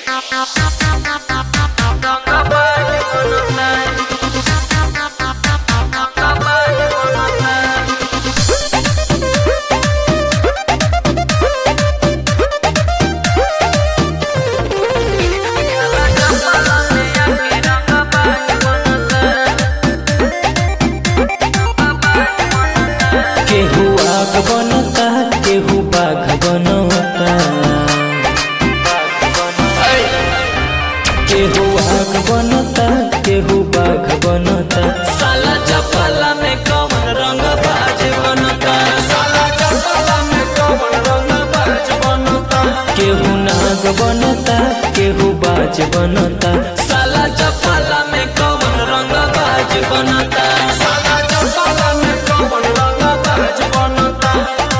केहू आग बनता केहू बाघ बनता, केहू आग बनता केहू बाघ बनता। साला चपला में कौन रंग बाज बनता, साला चपला में कौन रंग बाज बनता। केहू नाग बनता केहू बाज बनता, साला चपला में कौन रंग बाज बनता, साला चपला में कौन रंग बाज बनता।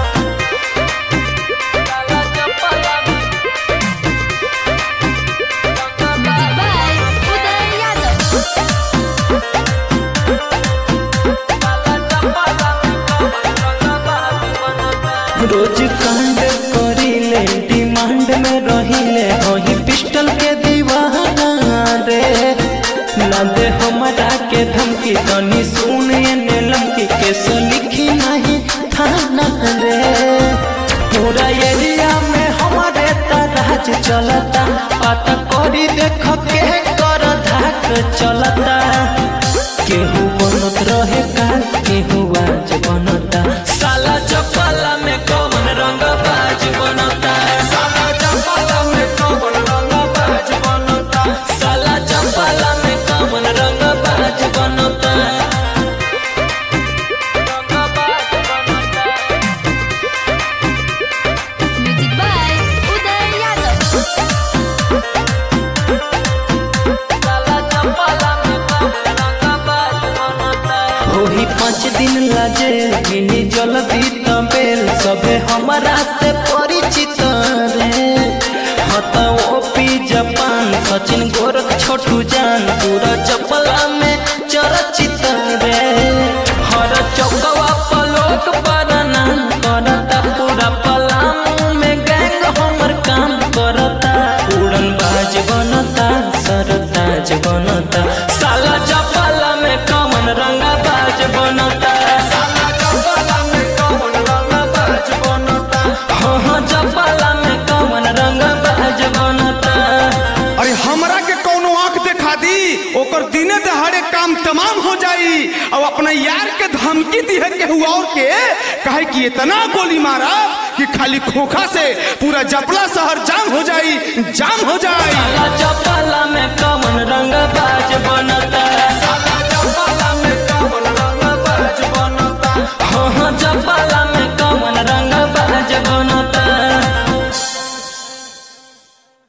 रोज कांड करीले डिमांड में रहिले, वही पिस्टल के दीवाना रे। ना दे हमारा के धमकी तनी सुन ये लमकी, केस लिखी नहीं थाना रे। पूरा एरिया में हमारे तराज चलता, पता करी देख के कर धाक चलता। केहू बनत रहे का केहू आज बनता, साला चपला में कौन रंग बाज बनता, साला चपला में कौन रंग बाज बनता, साला चपला में कौन रंग बाज बनता। Music by Uday Yadav. होही 5 दिन लाजे मिली जल्दी तबेल, सबे हमारा से परिचित रे। हता ओपी जापान सचिन गोरख छोटू जान, पूरा चपला में चर्चित रे। हर चौकवा पलोक पर नाम करता, पूरा पलामू में गैंग हमर काम करता। उड़न बाज बनता सरताज बनता, साला चपला में कौन रंग बाज बनता, साला चपला में कौन रंग बाज बनता। हाँ चपला में कौन रंग बाज बनता। अरे हमरा के कौनो आंख देखा दी, ओकर दिने दहाड़े काम तमाम हो जाई। अब अपना यार के धमकी दी है केहू और के, कहे कि इतना गोली मारा कि खाली खोखा से पूरा जपला शहर जाम हो जाई, जाम हो जाई।